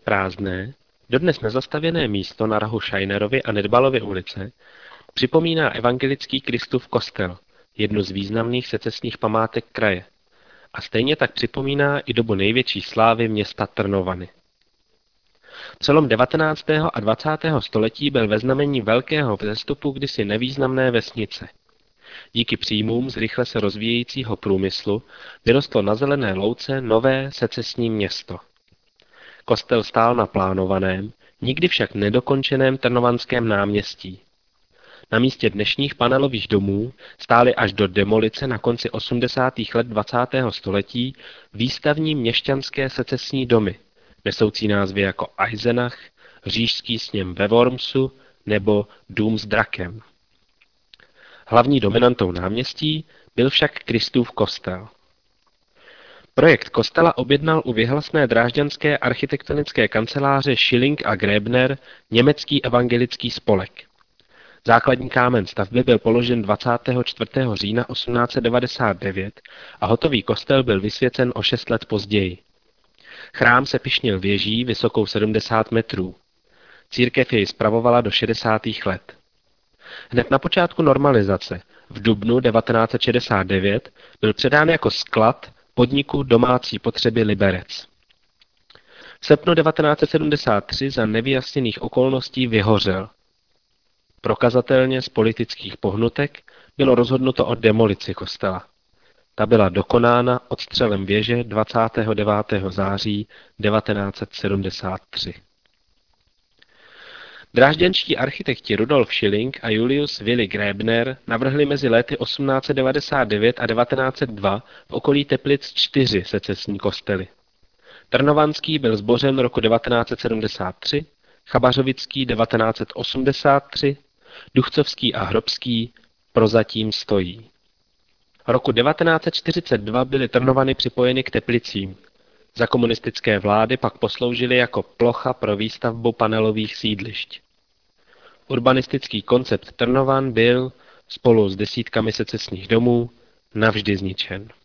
prázdné, dodnes nezastavěné místo na rohu Scheinerovy a Nedbalovy ulice připomíná evangelický Kristův kostel, jednu z významných secesních památek kraje. A stejně tak připomíná i dobu největší slávy města Trnovany. Přelom 19. a 20. století byl ve znamení velkého vzestupu kdysi nevýznamné vesnice. Díky příjmům z rychle se rozvíjejícího průmyslu vyrostlo na zelené louce nové secesní město. Kostel stál na plánovaném, nikdy však nedokončeném Trnovanském náměstí. Na místě dnešních panelových domů stály až do demolice na konci 80. let 20. století výstavní měšťanské secesní domy, nesoucí názvy jako Eisenach, Říšský sněm ve Wormsu nebo Dům s drakem. Hlavní dominantou náměstí byl však Kristův kostel. Projekt kostela objednal u věhlasné drážďanské architektonické kanceláře Schilling a Gräbner německý evangelický spolek. Základní kámen stavby byl položen 24. října 1899 a hotový kostel byl vysvěcen o 6 let později. Chrám se pyšnil věží vysokou 70 metrů. Církev jej spravovala do 60. let. Hned na počátku normalizace, v dubnu 1969, byl předán jako sklad podniku domácí potřeby Liberec. V srpnu 1973 za nevyjasněných okolností vyhořel. Prokazatelně z politických pohnutek bylo rozhodnuto o demolici kostela. Ta byla dokonána odstřelem věže 29. září 1973. Drážďanští architekti Rudolf Schilling a Julius Willy Gräbner navrhli mezi lety 1899 a 1902 v okolí Teplic 4 secesní kostely. Trnovanský byl zbořen roku 1973, Chabařovický 1983, Duchcovský a Hrobský prozatím stojí. Roku 1942 byly Trnovany připojeny k Teplicím. Za komunistické vlády pak posloužily jako plocha pro výstavbu panelových sídlišť. Urbanistický koncept Trnovan byl, spolu s desítkami secesních domů, navždy zničen.